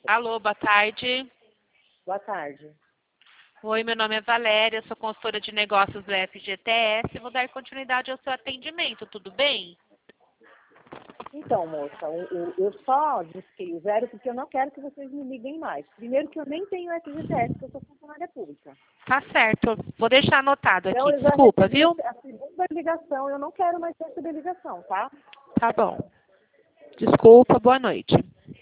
Alô, boa tarde. Boa tarde. Oi, meu nome é Valéria, sou consultora de negócios do FGTS. Vou dar continuidade ao seu atendimento, tudo bem? Então, moça, eu só disquei o zero porque eu não quero que vocês me liguem mais. Primeiro que eu nem tenho FGTS, porque eu sou funcionária pública. Tá certo, vou deixar anotado Então, aqui, eu já desculpa, recebi viu? a segunda ligação, eu não quero mais receber ligação, tá? Tá bom. Desculpa, boa noite.